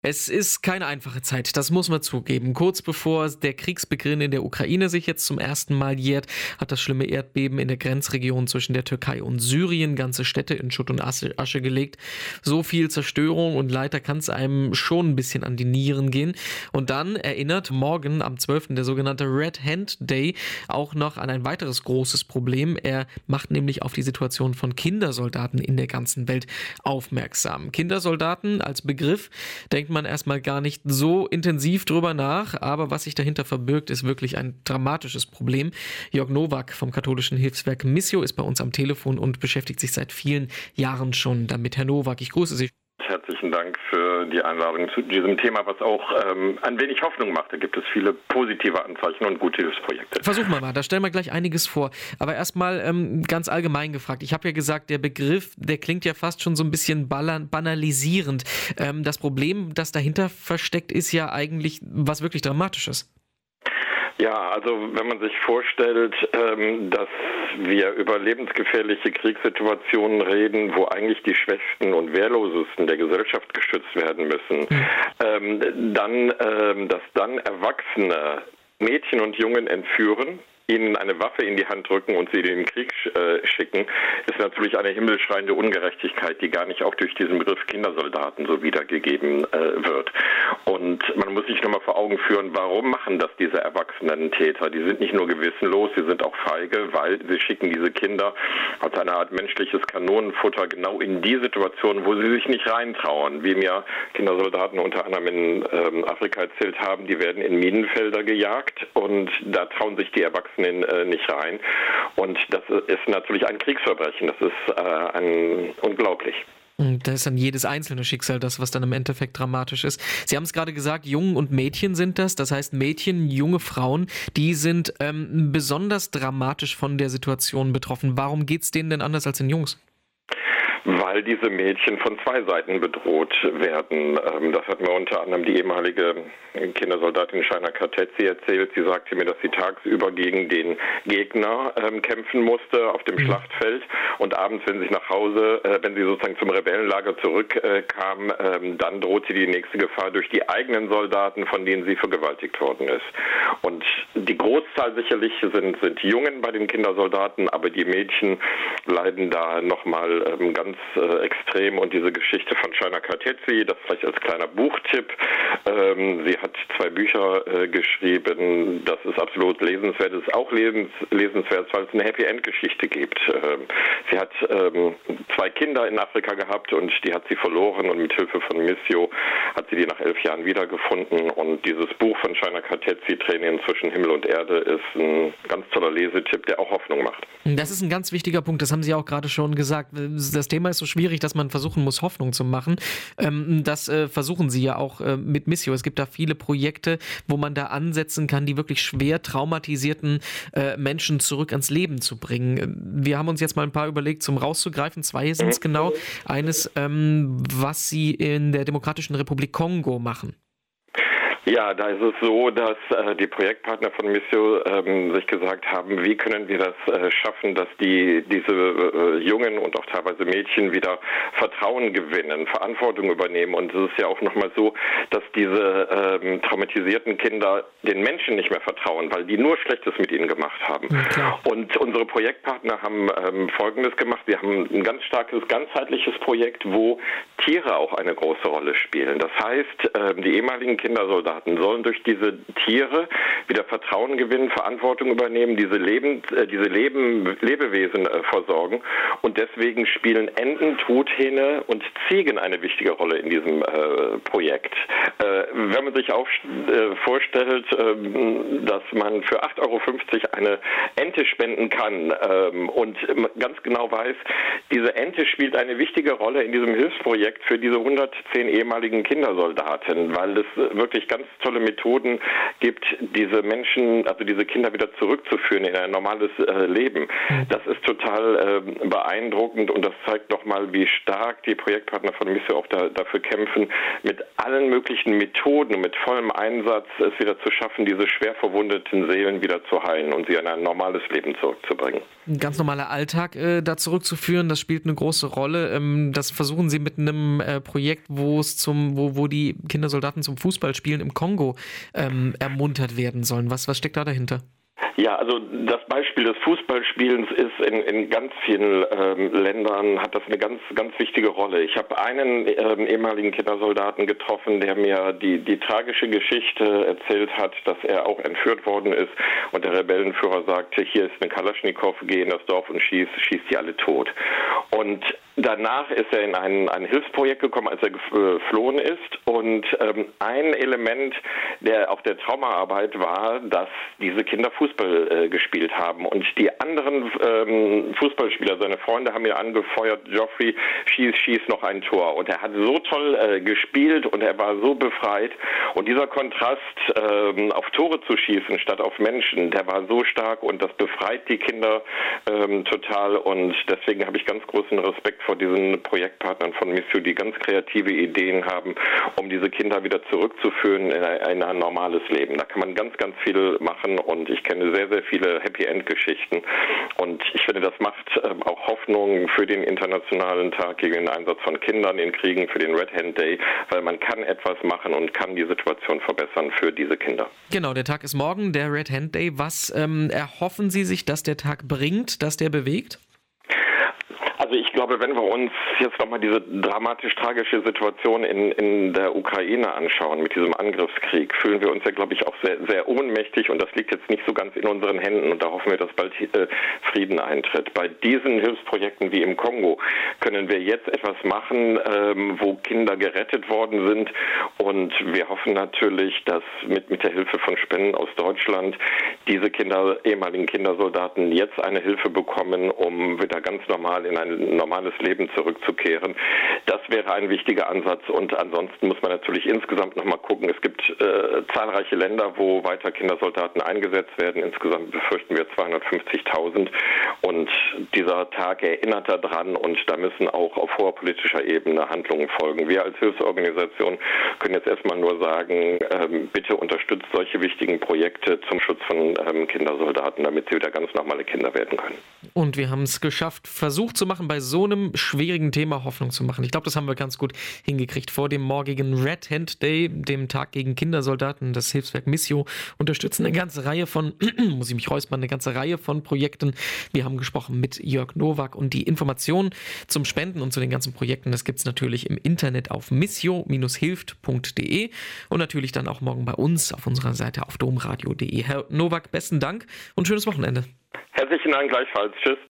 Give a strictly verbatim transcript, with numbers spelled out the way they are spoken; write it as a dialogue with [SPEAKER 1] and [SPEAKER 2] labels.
[SPEAKER 1] Es ist keine einfache Zeit, das muss man zugeben. Kurz bevor der Kriegsbeginn in der Ukraine sich jetzt zum ersten Mal jährt, hat das schlimme Erdbeben in der Grenzregion zwischen der Türkei und Syrien ganze Städte in Schutt und Asche, Asche gelegt. So viel Zerstörung und Leid, da kann es einem schon ein bisschen an die Nieren gehen. Und dann erinnert morgen am zwölften der sogenannte Red Hand Day auch noch an ein weiteres großes Problem. Er macht nämlich auf die Situation von Kindersoldaten in der ganzen Welt aufmerksam. Kindersoldaten als Begriff denkt man erstmal gar nicht so intensiv drüber nach, aber was sich dahinter verbirgt, ist wirklich ein dramatisches Problem. Jörg Nowak vom katholischen Hilfswerk Missio ist bei uns am Telefon und beschäftigt sich seit vielen Jahren schon damit. Herr Nowak, ich grüße Sie.
[SPEAKER 2] Herzlichen Dank für die Einladung zu diesem Thema, was auch ähm, ein wenig Hoffnung macht. Da gibt es viele positive Anzeichen und gute Hilfsprojekte.
[SPEAKER 1] Versuchen wir mal, da stellen wir gleich einiges vor. Aber erstmal ähm, ganz allgemein gefragt. Ich habe ja gesagt, der Begriff, der klingt ja fast schon so ein bisschen banalisierend. Ähm, das Problem, das dahinter versteckt, ist ja eigentlich was wirklich Dramatisches.
[SPEAKER 2] Ja, also wenn man sich vorstellt, ähm, dass wir über lebensgefährliche Kriegssituationen reden, wo eigentlich die Schwächsten und Wehrlosesten der Gesellschaft geschützt werden müssen, ähm, dann, ähm, dass dann Erwachsene Mädchen und Jungen entführen, ihnen eine Waffe in die Hand drücken und sie in den Krieg äh, schicken, ist natürlich eine himmelschreiende Ungerechtigkeit, die gar nicht auch durch diesen Begriff Kindersoldaten so wiedergegeben äh, wird. Und man muss sich nochmal vor Augen führen, warum machen das diese erwachsenen Täter? Die sind nicht nur gewissenlos, sie sind auch feige, weil sie schicken diese Kinder als eine Art menschliches Kanonenfutter genau in die Situation, wo sie sich nicht reintrauen. Wie mir Kindersoldaten unter anderem in ähm, Afrika erzählt haben, die werden in Minenfelder gejagt und da trauen sich die Erwachsenen nicht rein. Und das ist natürlich ein Kriegsverbrechen. Das ist äh, ein, unglaublich.
[SPEAKER 1] Da ist dann jedes einzelne Schicksal das, was dann im Endeffekt dramatisch ist. Sie haben es gerade gesagt, Jungen und Mädchen sind das. Das heißt, Mädchen, junge Frauen, die sind ähm, besonders dramatisch von der Situation betroffen. Warum geht es denen denn anders als den Jungs?
[SPEAKER 2] Weil diese Mädchen von zwei Seiten bedroht werden. Das hat mir unter anderem die ehemalige Kindersoldatin Shaina Katezi erzählt. Sie sagte mir, dass sie tagsüber gegen den Gegner ähm, kämpfen musste auf dem mhm. Schlachtfeld und abends, wenn sie nach Hause, äh, wenn sie sozusagen zum Rebellenlager zurückkam, äh, ähm, dann droht sie die nächste Gefahr durch die eigenen Soldaten, von denen sie vergewaltigt worden ist. Und die Großzahl sicherlich sind, sind Jungen bei den Kindersoldaten, aber die Mädchen leiden da nochmal ähm, ganz äh, extrem. Und diese Geschichte von Shaina Katezi, das vielleicht als kleiner Buchtipp, ähm, sie hat zwei Bücher äh, geschrieben, das ist absolut lesenswert, es ist auch lesens, lesenswert, weil es eine Happy-End-Geschichte gibt. Ähm, sie hat ähm, zwei Kinder in Afrika gehabt und die hat sie verloren und mit Hilfe von Missio hat sie die nach elf Jahren wiedergefunden. Und dieses Buch von Shaina Katezi, Tränen zwischen Himmel und Erde, ist ein ganz toller Lesetipp, der auch Hoffnung macht.
[SPEAKER 1] Das ist ein ganz wichtiger Punkt, das haben Sie auch gerade schon gesagt. Das Thema ist so schwierig, dass man versuchen muss, Hoffnung zu machen. Das versuchen Sie ja auch mit Missio. Es gibt da viele Projekte, wo man da ansetzen kann, die wirklich schwer traumatisierten Menschen zurück ans Leben zu bringen. Wir haben uns jetzt mal ein paar überlegt, zum rauszugreifen. Zwei sind es mhm. genau. Eines, was Sie in der Demokratischen Republik Kongo machen.
[SPEAKER 2] Ja, da ist es so, dass äh, die Projektpartner von Missio ähm, sich gesagt haben, wie können wir das äh, schaffen, dass die diese äh, Jungen und auch teilweise Mädchen wieder Vertrauen gewinnen, Verantwortung übernehmen. Und es ist ja auch nochmal so, dass diese ähm, traumatisierten Kinder den Menschen nicht mehr vertrauen, weil die nur Schlechtes mit ihnen gemacht haben. Ja. Und unsere Projektpartner haben ähm, Folgendes gemacht. Sie haben ein ganz starkes, ganzheitliches Projekt, wo Tiere auch eine große Rolle spielen. Das heißt, äh, die ehemaligen Kindersoldaten sollen durch diese Tiere wieder Vertrauen gewinnen, Verantwortung übernehmen, diese, Leben, äh, diese Leben, Lebewesen äh, versorgen. Und deswegen spielen Enten, Truthähne und Ziegen eine wichtige Rolle in diesem äh, Projekt. Äh, wenn man sich auch äh, vorstellt, äh, dass man für acht Euro fünfzig eine Ente spenden kann äh, und ganz genau weiß, diese Ente spielt eine wichtige Rolle in diesem Hilfsprojekt für diese hundertzehn ehemaligen Kindersoldaten, weil das wirklich ganz ganz tolle Methoden gibt, diese Menschen, also diese Kinder wieder zurückzuführen in ein normales äh, Leben. Das ist total äh, beeindruckend und das zeigt nochmal, wie stark die Projektpartner von Missio auch da, dafür kämpfen, mit allen möglichen Methoden und mit vollem Einsatz es wieder zu schaffen, diese schwer verwundeten Seelen wieder zu heilen und sie in ein normales Leben zurückzubringen.
[SPEAKER 1] Ein ganz normaler Alltag äh, da zurückzuführen, das spielt eine große Rolle. Ähm, das versuchen Sie mit einem äh, Projekt, wo es zum, wo, wo die Kindersoldaten zum Fußballspielen im Kongo ähm, ermuntert werden sollen. Was, was steckt da dahinter?
[SPEAKER 2] Ja, also das Beispiel des Fußballspielens ist in, in ganz vielen ähm, Ländern, hat das eine ganz, ganz wichtige Rolle. Ich habe einen ähm, ehemaligen Kindersoldaten getroffen, der mir die, die tragische Geschichte erzählt hat, dass er auch entführt worden ist und der Rebellenführer sagte, hier ist eine Kalaschnikow, geh in das Dorf und schieß, schieß die alle tot. Und danach ist er in ein, ein Hilfsprojekt gekommen, als er geflohen ist und ähm, ein Element der auch der Traumaarbeit war, dass diese Kinder Fußball äh, gespielt haben und die anderen ähm, Fußballspieler, seine Freunde haben ihn angefeuert, Geoffrey, schieß, schieß noch ein Tor und er hat so toll äh, gespielt und er war so befreit und dieser Kontrast ähm, auf Tore zu schießen statt auf Menschen, der war so stark und das befreit die Kinder ähm, total und deswegen habe ich ganz großen Respekt vor diesen Projektpartnern von Missio, die ganz kreative Ideen haben, um diese Kinder wieder zurückzuführen in ein, ein normales Leben. Da kann man ganz, ganz viel machen und ich kenne sehr, sehr viele Happy-End-Geschichten und ich finde, das macht ähm, auch Hoffnung für den Internationalen Tag gegen den Einsatz von Kindern in Kriegen, für den Red Hand Day, weil man kann etwas machen und kann die Situation verbessern für diese Kinder.
[SPEAKER 1] Genau, der Tag ist morgen, der Red Hand Day. Was ähm, erhoffen Sie sich, dass der Tag bringt, dass der bewegt?
[SPEAKER 2] Also ich glaube, wenn wir uns jetzt nochmal diese dramatisch-tragische Situation in, in der Ukraine anschauen, mit diesem Angriffskrieg, fühlen wir uns ja, glaube ich, auch sehr, sehr ohnmächtig und das liegt jetzt nicht so ganz in unseren Händen und da hoffen wir, dass bald äh, Frieden eintritt. Bei diesen Hilfsprojekten wie im Kongo können wir jetzt etwas machen, ähm, wo Kinder gerettet worden sind und wir hoffen natürlich, dass mit, mit der Hilfe von Spenden aus Deutschland diese Kinder, ehemaligen Kindersoldaten jetzt eine Hilfe bekommen, um wieder ganz normal in ein normales Leben zurückzukehren. Das wäre ein wichtiger Ansatz und ansonsten muss man natürlich insgesamt nochmal gucken. Es gibt äh, zahlreiche Länder, wo weiter Kindersoldaten eingesetzt werden. Insgesamt befürchten wir zweihundertfünfzigtausend und dieser Tag erinnert daran und da müssen auch auf hoher politischer Ebene Handlungen folgen. Wir als Hilfsorganisation können jetzt erstmal nur sagen, ähm, bitte unterstützt solche wichtigen Projekte zum Schutz von ähm, Kindersoldaten, damit sie wieder ganz normale Kinder werden können.
[SPEAKER 1] Und wir haben es geschafft, versucht zu machen, bei so einem schwierigen Thema Hoffnung zu machen. Ich glaube, das haben wir ganz gut hingekriegt. Vor dem morgigen Red Hand Day, dem Tag gegen Kindersoldaten, das Hilfswerk Missio unterstützen eine ganze Reihe von, muss ich mich räuspern, eine ganze Reihe von Projekten. Wir haben gesprochen mit Jörg Nowak und die Informationen zum Spenden und zu den ganzen Projekten, das gibt es natürlich im Internet auf missio hilft punkt de und natürlich dann auch morgen bei uns auf unserer Seite auf domradio punkt de. Herr Nowak, besten Dank und schönes Wochenende.
[SPEAKER 2] Herzlichen Dank gleichfalls. Tschüss.